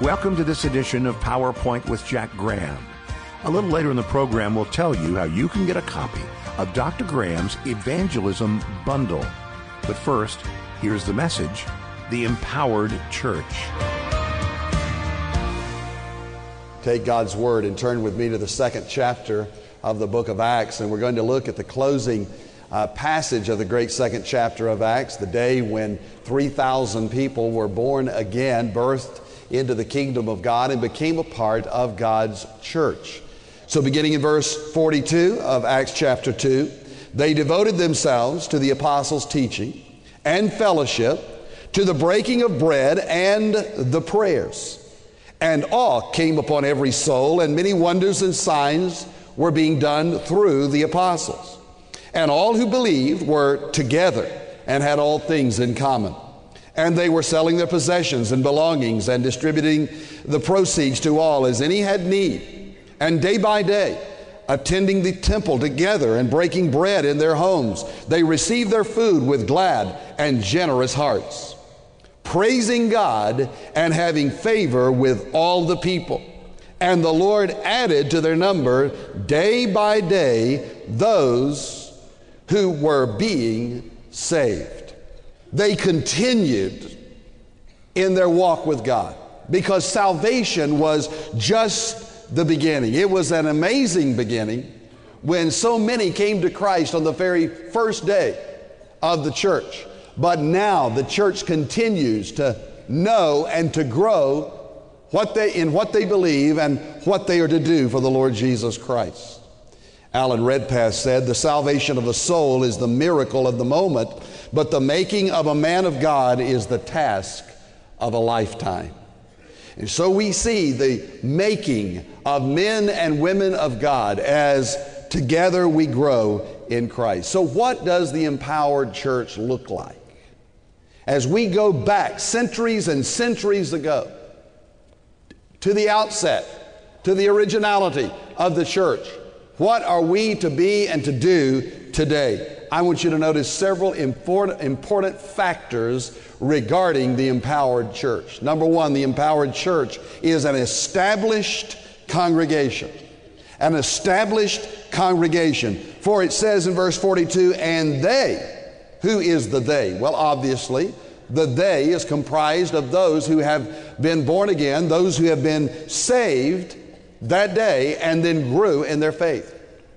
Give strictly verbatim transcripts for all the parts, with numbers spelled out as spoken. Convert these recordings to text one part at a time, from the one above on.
Welcome to this edition of PowerPoint with Jack Graham. A little later in the program, we'll tell you how you can get a copy of Doctor Graham's Evangelism Bundle. But first, here's the message, The Empowered Church. Take God's Word and turn with me to the second chapter of the book of Acts, and we're going to look at the closing uh, passage of the great second chapter of Acts, the day when three thousand people were born again, birthed into the kingdom of God, and became a part of God's church. So beginning in verse forty-two of Acts chapter two, they devoted themselves to the apostles' teaching and fellowship, to the breaking of bread and the prayers. And awe came upon every soul, and many wonders and signs were being done through the apostles. And all who believed were together and had all things in common. And they were selling their possessions and belongings and distributing the proceeds to all as any had need. And day by day, attending the temple together and breaking bread in their homes, they received their food with glad and generous hearts, praising God and having favor with all the people. And the Lord added to their number day by day those who were being saved. They continued in their walk with God because salvation was just the beginning. It was an amazing beginning when so many came to Christ on the very first day of the church. But now the church continues to know and to grow what they, in what they believe and what they are to do for the Lord Jesus Christ. Alan Redpath said, "The salvation of the soul is the miracle of the moment, but the making of a man of God is the task of a lifetime." And so we see the making of men and women of God as together we grow in Christ. So what does the empowered church look like? As we go back centuries and centuries ago to the outset, to the originality of the church, what are we to be and to do today? I want you to notice several important, important factors regarding the empowered church. Number one, the empowered church is an established congregation. An established congregation. For it says in verse forty-two, and they, who is the they? Well, obviously, the they is comprised of those who have been born again, those who have been saved that day and then grew in their faith.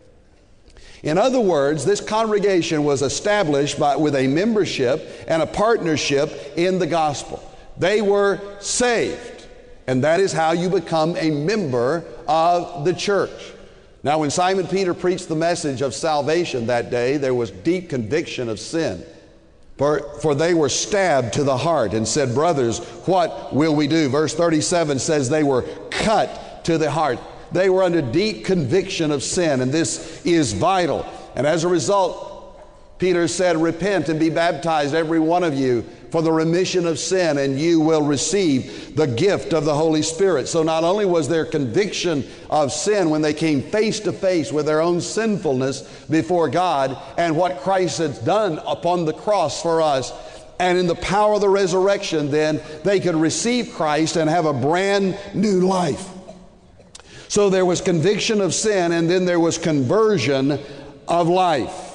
In other words, this congregation was established by, with a membership and a partnership in the gospel. They were saved, and that is how you become a member of the church. Now, when Simon Peter preached the message of salvation that day, there was deep conviction of sin. For, for they were stabbed to the heart and said, "Brothers, what will we do?" Verse thirty-seven says they were cut to the heart. They were under deep conviction of sin, and this is vital. And as a result, Peter said, "Repent and be baptized, every one of you, for the remission of sin, and you will receive the gift of the Holy Spirit." So not only was there conviction of sin when they came face to face with their own sinfulness before God and what Christ had done upon the cross for us, and in the power of the resurrection, then they could receive Christ and have a brand new life. So there was conviction of sin, and then there was conversion of life.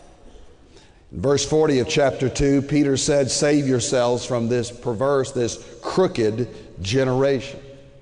In verse forty of chapter two, Peter said, "Save yourselves from this perverse, this crooked generation."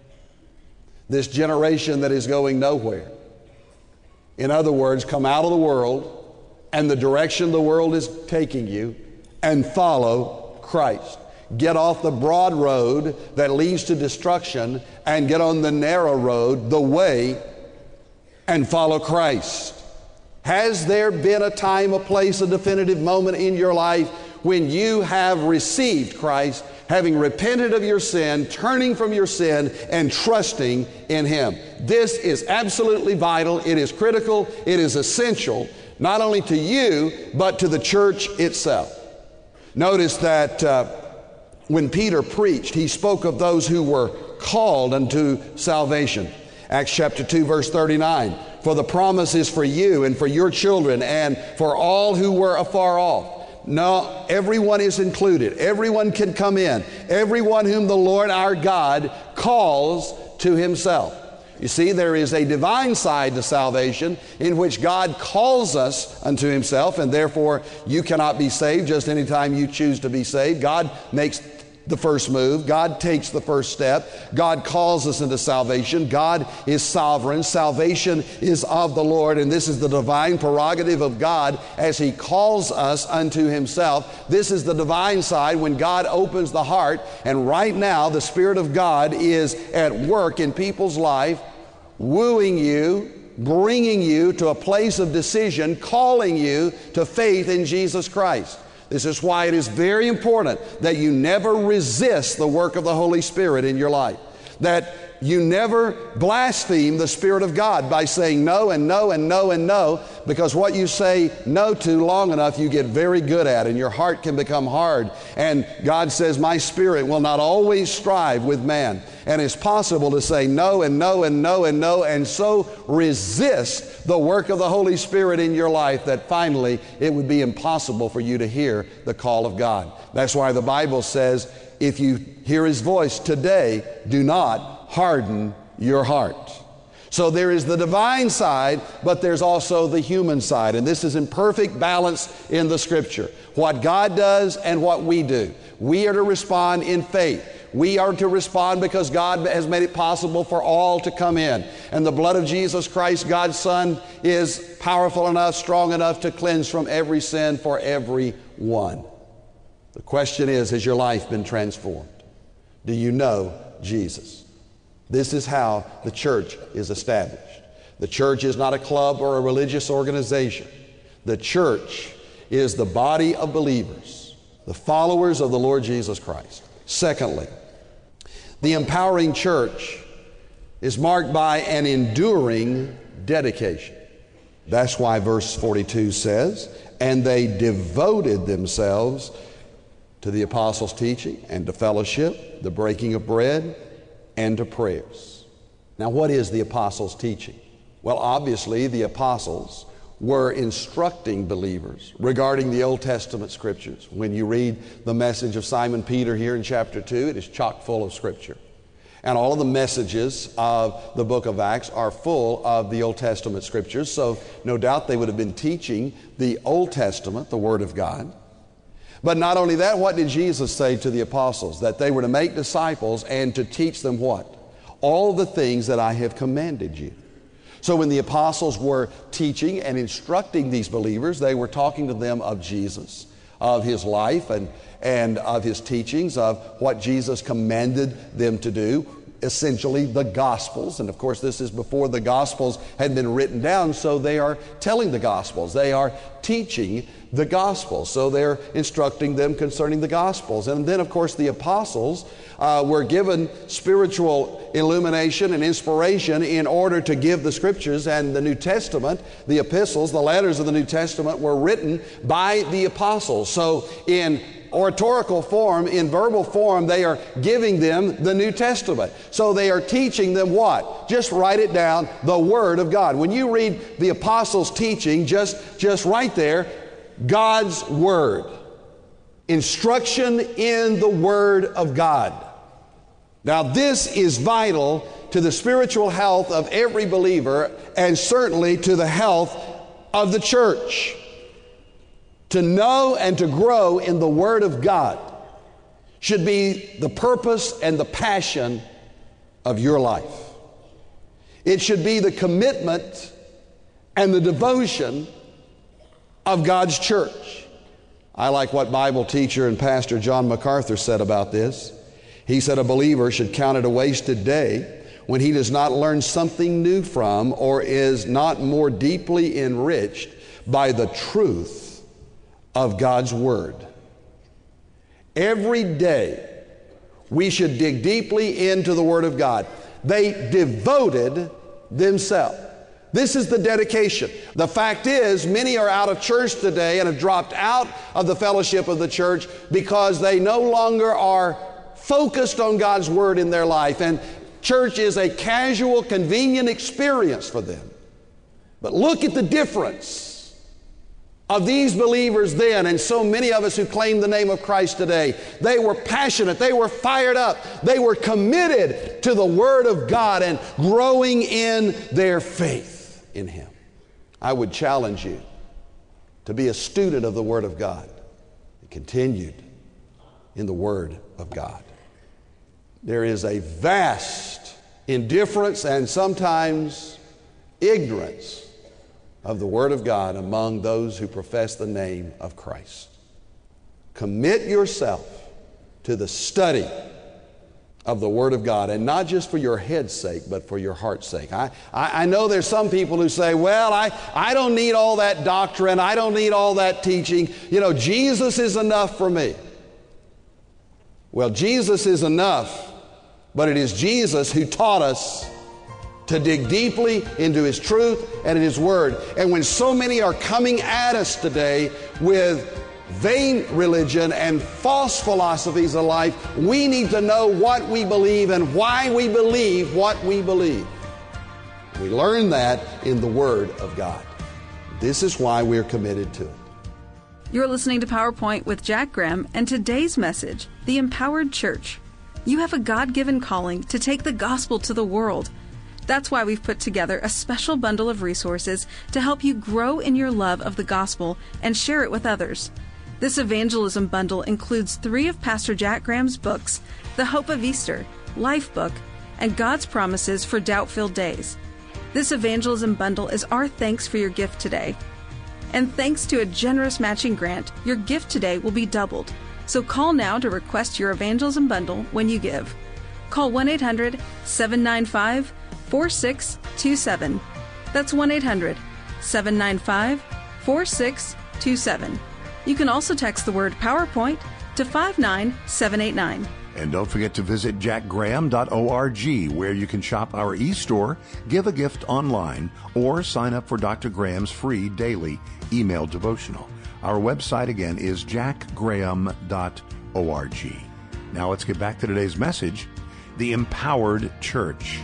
This generation that is going nowhere. In other words, come out of the world and the direction the world is taking you and follow Christ. Get off the broad road that leads to destruction and get on the narrow road, the way, and follow Christ. Has there been a time, a place, a definitive moment in your life when you have received Christ, having repented of your sin, turning from your sin, and trusting in Him? This is absolutely vital. It is critical. It is essential, not only to you, but to the church itself. Notice that uh, when Peter preached, he spoke of those who were called unto salvation. Acts chapter two, verse thirty-nine. For the promise is for you and for your children and for all who were afar off. No, everyone is included. Everyone can come in. Everyone whom the Lord our God calls to Himself. You see, there is a divine side to salvation in which God calls us unto Himself, and therefore you cannot be saved just anytime you choose to be saved. God makes the first move. God takes the first step. God calls us into salvation. God is sovereign. Salvation is of the Lord, and this is the divine prerogative of God as He calls us unto Himself. This is the divine side when God opens the heart, and right now the Spirit of God is at work in people's life, wooing you, bringing you to a place of decision, calling you to faith in Jesus Christ. This is why it is very important that you never resist the work of the Holy Spirit in your life. That you never blaspheme the Spirit of God by saying no and no and no and no, because what you say no to long enough you get very good at, and your heart can become hard. And God says, my Spirit will not always strive with man. And it's possible to say no and no and no and no, and so resist the work of the Holy Spirit in your life that finally it would be impossible for you to hear the call of God. That's why the Bible says, if you hear His voice today, do not harden your heart. So there is the divine side, but there's also the human side. And this is in perfect balance in the Scripture. What God does and what we do. We are to respond in faith. We are to respond because God has made it possible for all to come in. And the blood of Jesus Christ, God's Son, is powerful enough, strong enough to cleanse from every sin for everyone. The question is, has your life been transformed? Do you know Jesus? This is how the church is established. The church is not a club or a religious organization. The church is the body of believers, the followers of the Lord Jesus Christ. Secondly, the empowering church is marked by an enduring dedication. That's why verse forty-two says, and they devoted themselves to the apostles' teaching and to fellowship, the breaking of bread, and to prayers. Now, what is the apostles' teaching? Well, obviously, the apostles were instructing believers regarding the Old Testament Scriptures. When you read the message of Simon Peter here in chapter two, it is chock full of Scripture. And all of the messages of the book of Acts are full of the Old Testament Scriptures. So no doubt they would have been teaching the Old Testament, the Word of God. But not only that, what did Jesus say to the apostles? That they were to make disciples and to teach them what? All the things that I have commanded you. So when the apostles were teaching and instructing these believers, they were talking to them of Jesus, of His life and, and of His teachings, of what Jesus commanded them to do, essentially the Gospels. And of course, this is before the Gospels had been written down, so they are telling the Gospels. They are teaching the Gospels. So they're instructing them concerning the Gospels. And then, of course, the apostles uh, were given spiritual illumination and inspiration in order to give the Scriptures, and the New Testament, the epistles, the letters of the New Testament were written by the apostles. So in oratorical form, in verbal form, they are giving them the New Testament. So they are teaching them what? Just write it down, the Word of God. When you read the apostles' teaching, just, just right there, God's Word. Instruction in the Word of God. Now this is vital to the spiritual health of every believer, and certainly to the health of the church. To know and to grow in the Word of God should be the purpose and the passion of your life. It should be the commitment and the devotion of God's church. I like what Bible teacher and pastor John MacArthur said about this. He said a believer should count it a wasted day when he does not learn something new from or is not more deeply enriched by the truth of God's Word. Every day we should dig deeply into the Word of God. They devoted themselves. This is the dedication. The fact is, many are out of church today and have dropped out of the fellowship of the church because they no longer are focused on God's Word in their life, and church is a casual, convenient experience for them. But look at the difference of these believers then, and so many of us who claim the name of Christ today. They were passionate. They were fired up. They were committed to the Word of God and growing in their faith in Him. I would challenge you to be a student of the Word of God and continued in the Word of God. There is a vast indifference and sometimes ignorance of the Word of God among those who profess the name of Christ. Commit yourself to the study of the Word of God, and not just for your head's sake, but for your heart's sake. I, I, I know there's some people who say, well, I, I don't need all that doctrine. I don't need all that teaching. You know, Jesus is enough for me. Well, Jesus is enough, but it is Jesus who taught us to dig deeply into His truth and in His Word. And when so many are coming at us today with vain religion and false philosophies of life, we need to know what we believe and why we believe what we believe. We learn that in the Word of God. This is why we're committed to it. You're listening to PowerPoint with Jack Graham, and today's message, The Empowered Church. You have a God-given calling to take the gospel to the world. That's why we've put together a special bundle of resources to help you grow in your love of the gospel and share it with others. This evangelism bundle includes three of Pastor Jack Graham's books, The Hope of Easter, Life Book, and God's Promises for Doubt-Filled Days. This evangelism bundle is our thanks for your gift today. And thanks to a generous matching grant, your gift today will be doubled. So call now to request your evangelism bundle when you give. Call one eight hundred, seven nine five, four six two seven. That's one eight hundred, seven nine five, four six two seven. You can also text the word PowerPoint to five nine seven eight nine. And don't forget to visit jack graham dot org, where you can shop our e-store, give a gift online, or sign up for Doctor Graham's free daily email devotional. Our website again is jack graham dot org. Now let's get back to today's message, The Empowered Church.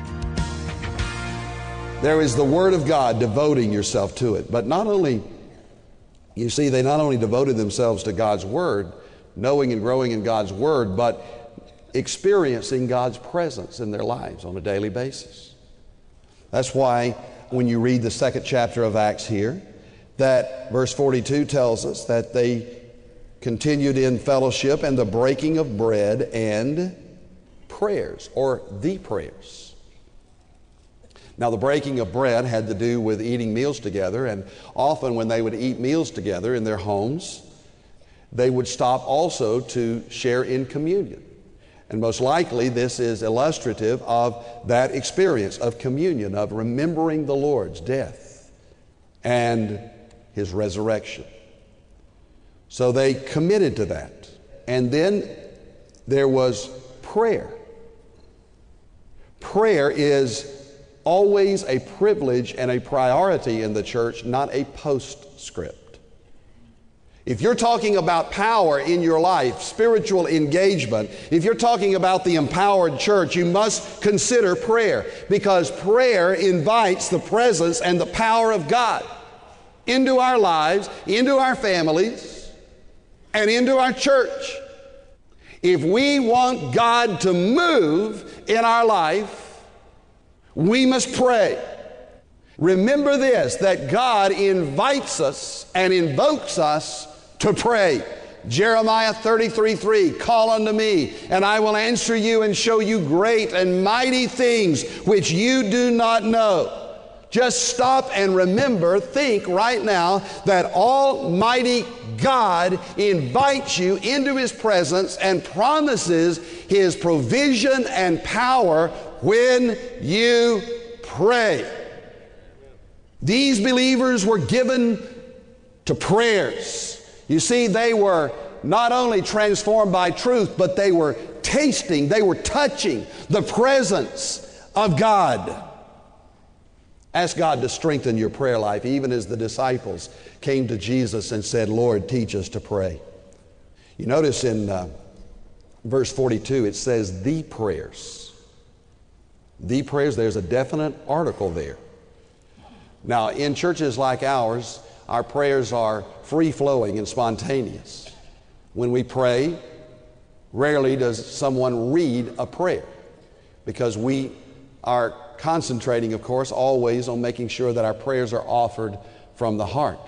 There is the Word of God, devoting yourself to it. But not only, you see, they not only devoted themselves to God's Word, knowing and growing in God's Word, but experiencing God's presence in their lives on a daily basis. That's why when you read the second chapter of Acts here, that verse forty-two tells us that they continued in fellowship and the breaking of bread and prayers, or the prayers. Now, the breaking of bread had to do with eating meals together, and often when they would eat meals together in their homes, they would stop also to share in communion. And most likely this is illustrative of that experience of communion, of remembering the Lord's death and His resurrection. So they committed to that. And then there was prayer. Prayer is always a privilege and a priority in the church, not a postscript. If you're talking about power in your life, spiritual engagement, if you're talking about the empowered church, you must consider prayer, because prayer invites the presence and the power of God into our lives, into our families, and into our church. If we want God to move in our life, we must pray. Remember this, that God invites us and invokes us to pray. Jeremiah thirty-three three, call unto me, and I will answer you and show you great and mighty things which you do not know. Just stop and remember, think right now that Almighty God invites you into His presence and promises His provision and power when you pray. These believers were given to prayers. You see, they were not only transformed by truth, but they were tasting, they were touching the presence of God. Ask God to strengthen your prayer life, even as the disciples came to Jesus and said, Lord, teach us to pray. You notice in uh, verse forty-two, it says, the prayers. The prayers, there's a definite article there. Now, in churches like ours, our prayers are free-flowing and spontaneous. When we pray, rarely does someone read a prayer, because we are concentrating, of course, always on making sure that our prayers are offered from the heart.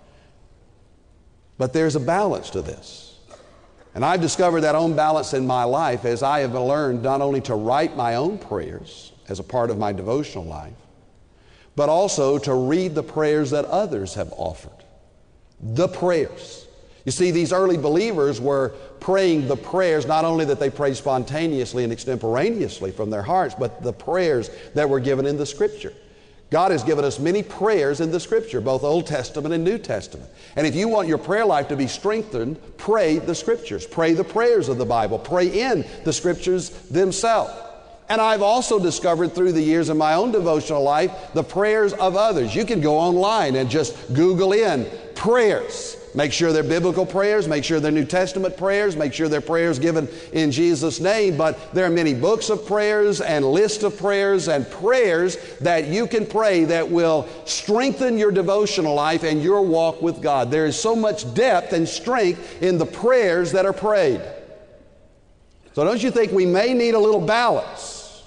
But there's a balance to this. And I've discovered that own balance in my life as I have learned not only to write my own prayers as a part of my devotional life, but also to read the prayers that others have offered. The prayers. You see, these early believers were praying the prayers, not only that they prayed spontaneously and extemporaneously from their hearts, but the prayers that were given in the Scripture. God has given us many prayers in the Scripture, both Old Testament and New Testament. And if you want your prayer life to be strengthened, pray the Scriptures. Pray the prayers of the Bible. Pray in the Scriptures themselves. And I've also discovered through the years in my own devotional life the prayers of others. You can go online and just Google in prayers. Make sure they're biblical prayers, make sure they're New Testament prayers, make sure they're prayers given in Jesus' name. But there are many books of prayers and lists of prayers and prayers that you can pray that will strengthen your devotional life and your walk with God. There is so much depth and strength in the prayers that are prayed. So don't you think we may need a little balance?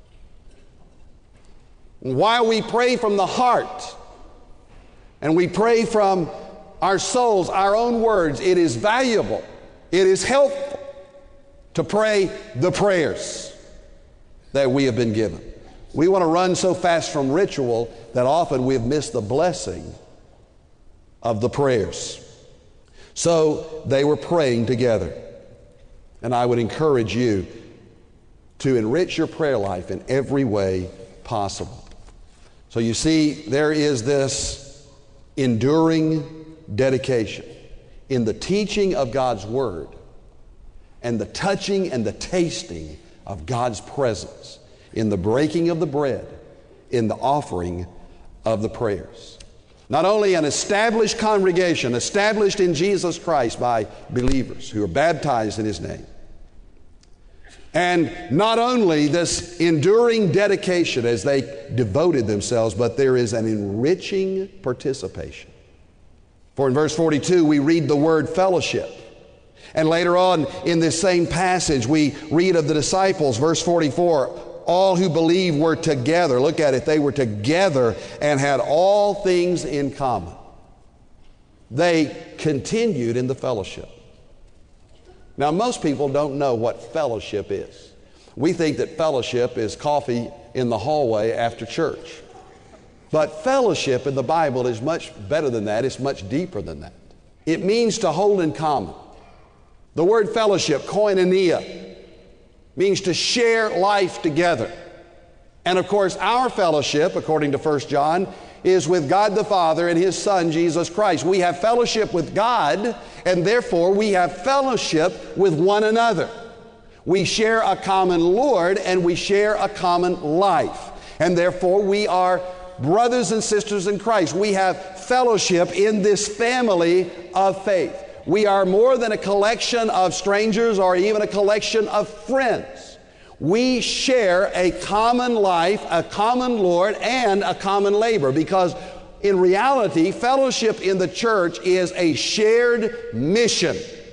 While we pray from the heart and we pray from our souls, our own words, it is valuable, it is helpful to pray the prayers that we have been given. We want to run so fast from ritual that often we have missed the blessing of the prayers. So they were praying together. And I would encourage you to enrich your prayer life in every way possible. So you see, there is this enduring dedication in the teaching of God's Word and the touching and the tasting of God's presence in the breaking of the bread, in the offering of the prayers. Not only an established congregation, established in Jesus Christ by believers who are baptized in His name, and not only this enduring dedication as they devoted themselves, but there is an enriching participation. For in verse forty-two, we read the word fellowship. And later on in this same passage, we read of the disciples, verse forty-four, all who believed were together. Look at it. They were together and had all things in common. They continued in the fellowship. Now, most people don't know what fellowship is. We think that fellowship is coffee in the hallway after church. But fellowship in the Bible is much better than that. It's much deeper than that. It means to hold in common. The word fellowship, koinonia, means to share life together. And of course, our fellowship, according to First John, is with God the Father and His Son, Jesus Christ. We have fellowship with God, and therefore we have fellowship with one another. We share a common Lord, and we share a common life. And therefore we are brothers and sisters in Christ. We have fellowship in this family of faith. We are more than a collection of strangers or even a collection of friends. We share a common life, a common Lord, and a common labor, because in reality, fellowship in the church is a shared mission.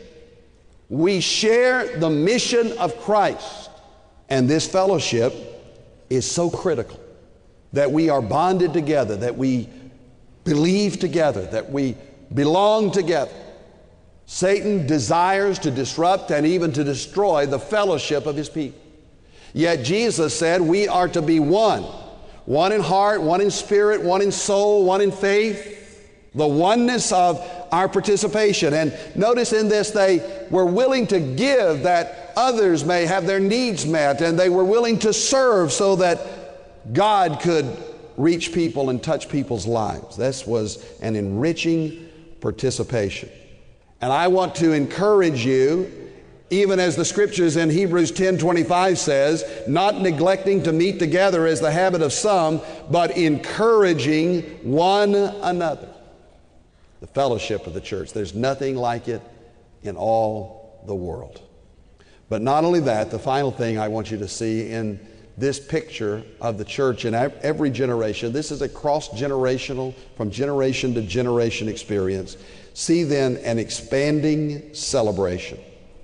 We share the mission of Christ, and this fellowship is so critical that we are bonded together, that we believe together, that we belong together. Satan desires to disrupt and even to destroy the fellowship of his people. Yet Jesus said we are to be one. One in heart, one in spirit, one in soul, one in faith. The oneness of our participation. And notice in this, they were willing to give that others may have their needs met, and they were willing to serve so that God could reach people and touch people's lives. This was an enriching participation. And I want to encourage you, even as the scriptures in Hebrews ten twenty-five says, not neglecting to meet together as the habit of some, but encouraging one another. The fellowship of the church. There's nothing like it in all the world. But not only that, the final thing I want you to see in this picture of the church in every generation. This is a cross-generational, from generation to generation experience. See then an expanding celebration.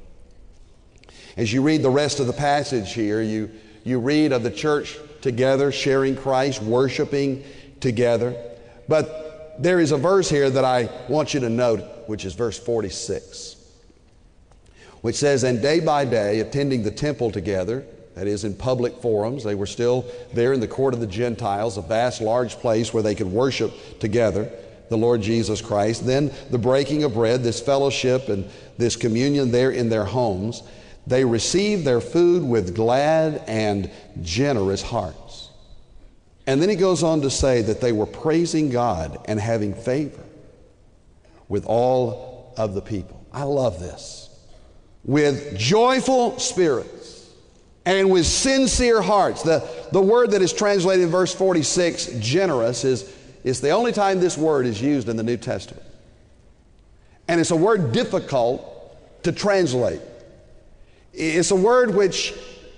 As you read the rest of the passage here, you, you read of the church together, sharing Christ, worshiping together. But there is a verse here that I want you to note, which is verse forty-six, which says, "And day by day, attending the temple together," that is, in public forums. They were still there in the court of the Gentiles, a vast, large place where they could worship together the Lord Jesus Christ. Then the breaking of bread, this fellowship and this communion there in their homes. They received their food with glad and generous hearts. And then he goes on to say that they were praising God and having favor with all of the people. I love this. With joyful spirits and with sincere hearts. The, the word that is translated in verse forty-six, generous, is, is the only time this word is used in the New Testament. And it's a word difficult to translate. It's a word which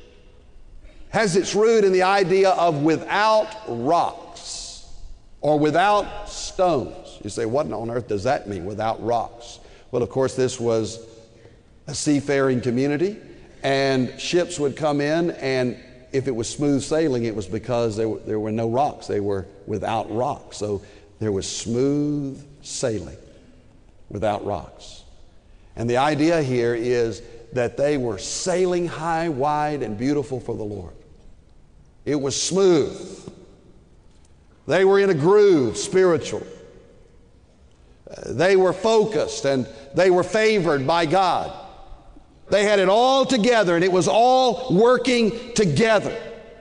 has its root in the idea of without rocks or without stones. You say, what on earth does that mean, without rocks? Well, of course, this was a seafaring community, and ships would come in, and if it was smooth sailing, it was because there were, there were no rocks. They were without rocks. So there was smooth sailing without rocks. And the idea here is that they were sailing high, wide, and beautiful for the Lord. It was smooth. They were in a groove spiritually. They were focused and they were favored by God. They had it all together and it was all working together.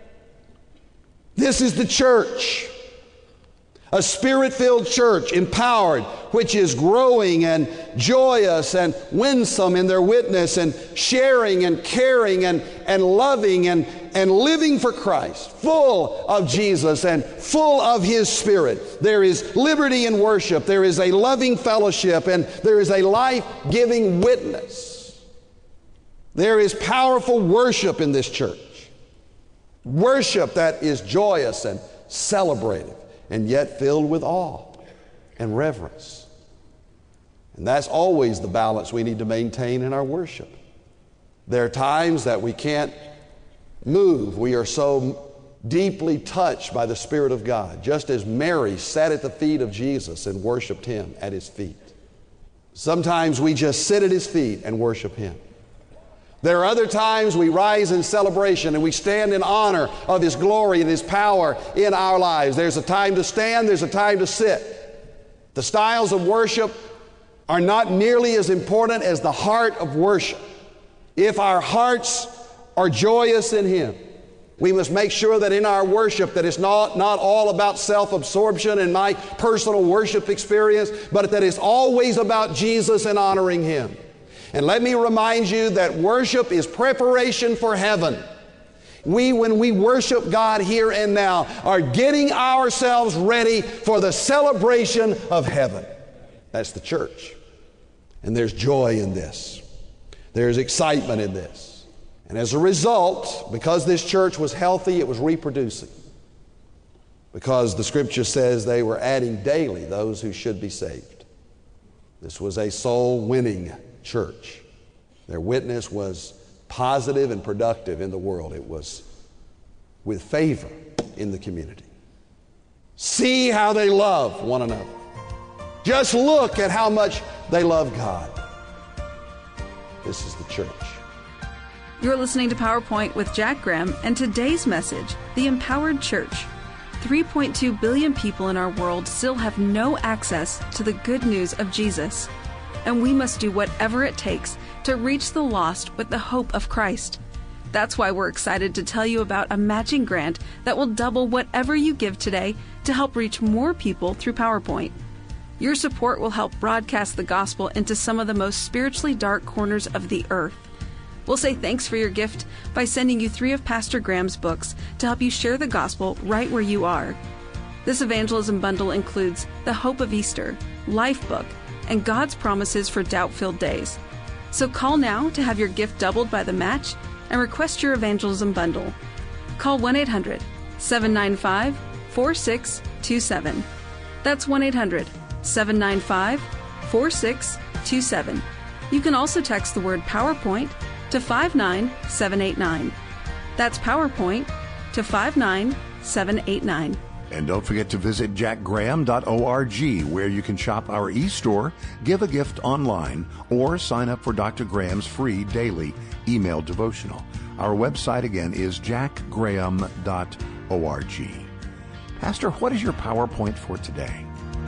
This is the church. A spirit-filled church, empowered, which is growing and joyous and winsome in their witness and sharing and caring and, and loving and, and living for Christ, full of Jesus and full of His Spirit. There is liberty in worship. There is a loving fellowship, and there is a life-giving witness. There is powerful worship in this church. Worship that is joyous and celebrative, and yet filled with awe and reverence. And that's always the balance we need to maintain in our worship. There are times that we can't move. We are so deeply touched by the Spirit of God, just as Mary sat at the feet of Jesus and worshiped Him at His feet. Sometimes we just sit at His feet and worship Him. There are other times we rise in celebration and we stand in honor of His glory and His power in our lives. There's a time to stand, there's a time to sit. The styles of worship are not nearly as important as the heart of worship. If our hearts are joyous in Him, we must make sure that in our worship that it's not, not all about self-absorption and my personal worship experience, but that it's always about Jesus and honoring Him. And let me remind you that worship is preparation for heaven. We, when we worship God here and now, are getting ourselves ready for the celebration of heaven. That's the church. And there's joy in this. There's excitement in this. And as a result, because this church was healthy, it was reproducing. Because the Scripture says they were adding daily those who should be saved. This was a soul-winning church. Their witness was positive and productive in the world. It was with favor in the community. See how they love one another. Just look at how much they love God. This is the church. You're listening to PowerPoint with Jack Graham, and today's message, The Empowered Church. three point two billion people in our world still have no access to the good news of Jesus. And we must do whatever it takes to reach the lost with the hope of Christ. That's why we're excited to tell you about a matching grant that will double whatever you give today to help reach more people through PowerPoint. Your support will help broadcast the gospel into some of the most spiritually dark corners of the earth. We'll say thanks for your gift by sending you three of Pastor Graham's books to help you share the gospel right where you are. This evangelism bundle includes The Hope of Easter, Life Book, and God's Promises for Doubt-Filled Days. So call now to have your gift doubled by the match and request your evangelism bundle. Call one eight hundred seven nine five four six two seven. That's one eight hundred seven nine five four six two seven. You can also text the word PowerPoint to five nine seven eight nine. That's PowerPoint to five nine seven eight nine. And don't forget to visit jack graham dot org, where you can shop our e-store, give a gift online, or sign up for Doctor Graham's free daily email devotional. Our website again is jack graham dot org. Pastor, what is your PowerPoint for today?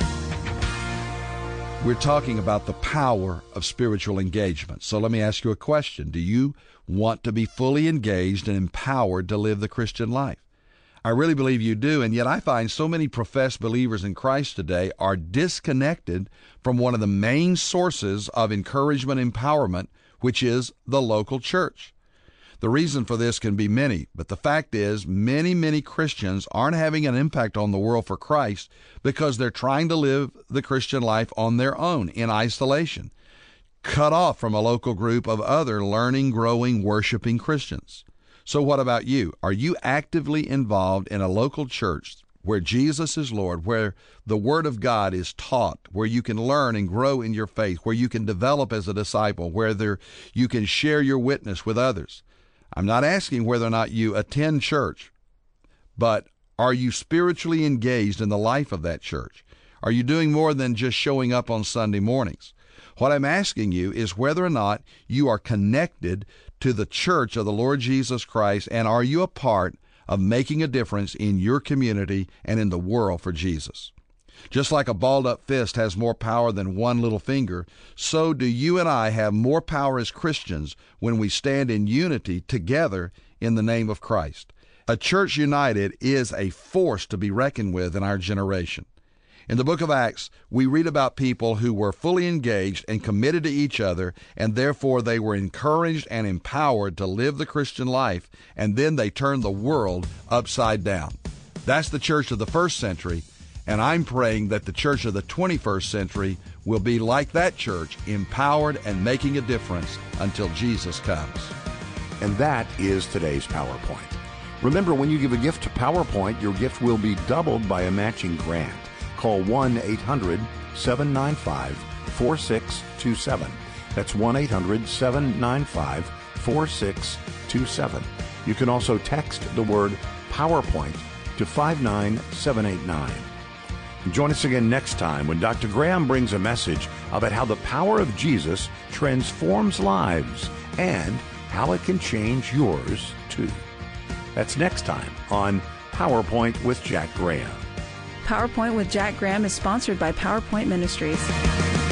We're talking about the power of spiritual engagement. So let me ask you a question. Do you want to be fully engaged and empowered to live the Christian life? I really believe you do, and yet I find so many professed believers in Christ today are disconnected from one of the main sources of encouragement and empowerment, which is the local church. The reason for this can be many, but the fact is many, many Christians aren't having an impact on the world for Christ because they're trying to live the Christian life on their own, in isolation, cut off from a local group of other learning, growing, worshiping Christians. So what about you? Are you actively involved in a local church where Jesus is Lord, where the Word of God is taught, where you can learn and grow in your faith, where you can develop as a disciple, where there, you can share your witness with others? I'm not asking whether or not you attend church, but are you spiritually engaged in the life of that church? Are you doing more than just showing up on Sunday mornings? What I'm asking you is whether or not you are connected to the church of the Lord Jesus Christ, and are you a part of making a difference in your community and in the world for Jesus? Just like a balled-up fist has more power than one little finger, so do you and I have more power as Christians when we stand in unity together in the name of Christ. A church united is a force to be reckoned with in our generation. In the book of Acts, we read about people who were fully engaged and committed to each other, and therefore they were encouraged and empowered to live the Christian life, and then they turned the world upside down. That's the church of the first century, and I'm praying that the church of the twenty-first century will be like that church, empowered and making a difference until Jesus comes. And that is today's PowerPoint. Remember, when you give a gift to PowerPoint, your gift will be doubled by a matching grant. Call one eight hundred seven nine five four six two seven. That's one eight hundred seven nine five four six two seven. You can also text the word PowerPoint to five nine seven eight nine. Join us again next time when Doctor Graham brings a message about how the power of Jesus transforms lives and how it can change yours too. That's next time on PowerPoint with Jack Graham. PowerPoint with Jack Graham is sponsored by PowerPoint Ministries.